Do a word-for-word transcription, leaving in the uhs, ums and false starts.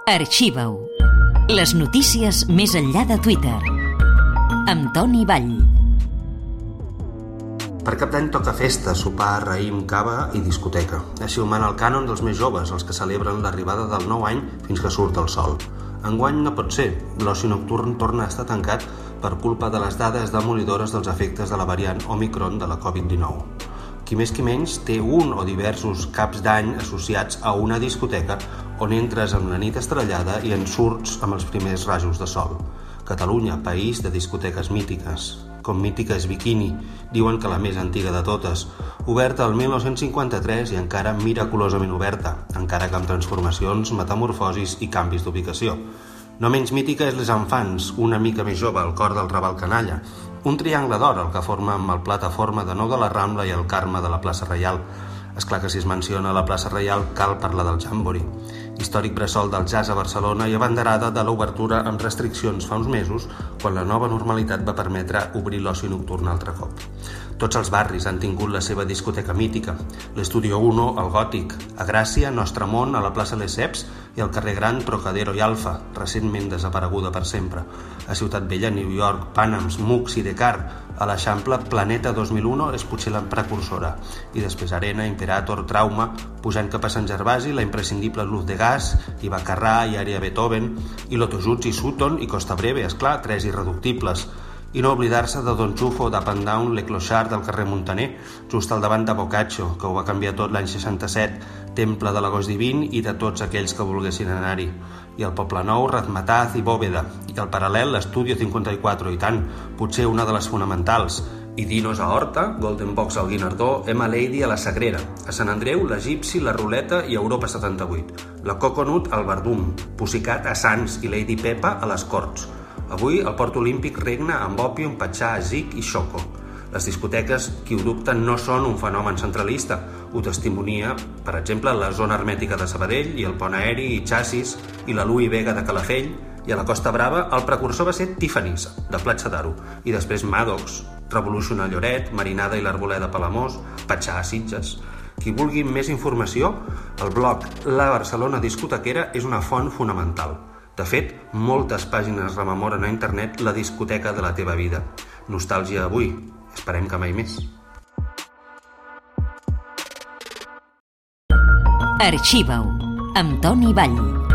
Arxiva-ho. Les notícies més enllà de Twitter. Amb Toni Vall. Per Cap d'Any toca festa, sopar, raïm, cava i discoteca. Així ho mana el cànon dels més joves, els que celebren l'arribada del nou any fins que surt el sol. Enguany no pot ser. L'oci nocturn torna a estar tancat per culpa de les dades demolidores dels efectes de la variant Omicron de la covid dinou. Qui més qui menys té un o diversos caps d'any associats a una discoteca on entres en una nit estrellada i en surts amb els primers rajos de sol. Catalunya, país de discoteques mítiques. Com mítica és Bikini, diuen que la més antiga de totes, oberta el mil nou-cents cinquanta-tres i encara miraculosament oberta, encara que amb transformacions, metamorfosis i canvis d'ubicació. No menys mítica és Les Enfants, una mica més jove al cor del Raval Canalla, un triangle d'or el que forma amb el plataforma de Nou de la Rambla i el Carme de la plaça Reial. És clar que si es menciona la plaça Reial cal parlar del Jambori, històric bressol del jazz a Barcelona i abanderada de l'obertura amb restriccions fa uns mesos quan la nova normalitat va permetre obrir l'oci nocturn altre cop. Tots els barris han tingut la seva discoteca mítica, l'Estudio uno al Gòtic, a Gràcia, Nostre Món, a la plaça Lesseps i al carrer Gran, Trocadero i Alfa, recentment desapareguda per sempre. A Ciutat Vella, New York, Panams, Mux i Descartes, a l'Eixample, Planeta dos mil un és potser la precursora, i després Arena, Imperator, Trauma, pujant cap a Sant Gervasi, la imprescindible Luz de Gas, i Baccarrà, i Àrea Beethoven, i Lotojuz i Sutton, i Costa Breve, esclar, tres irreductibles. I no oblidar-se de Don Chufo, d'Up and Down, Le Clochard del carrer Montaner, just al davant de Boccaccio, que ho va canviar tot l'any seixanta-set, Temple de l'Agost Divin i de tots aquells que volguessin anar-hi. I el Poble Nou, Razmataz i Bòveda. I al paral·lel, l'Estudio cinquanta-quatre, i tant, potser una de les fonamentals. I Dinos a Horta, Golden Box al Guinardó, Emma Lady a la Sagrera, a Sant Andreu, la Gypsy, la Ruleta i Europa setanta-vuit, la Coconut al Verdum, Pussycat a Sants i Lady Pepa a les Corts. Avui el Port Olímpic regna amb Opium, Patxà, Zic i Xoco. Les discoteques, qui ho dubten, no són un fenomen centralista. Ho testimonia, per exemple, la zona hermètica de Sabadell i el Pont Aeri i Xassis i la Louis Vega de Calafell, i a la Costa Brava el precursor va ser Tiffany's, de Platja d'Aro, i després Maddox, Revolution a Lloret, Marinada i l'Arboleda a Palamós, Patxà a Sitges. Qui vulgui més informació, el blog La Barcelona Discotequera és una font fonamental. De fet, moltes pàgines rememoren a internet la discoteca de la teva vida. Nostàlgia avui, esperem que mai més. Arxiva-ho, amb Toni Vall.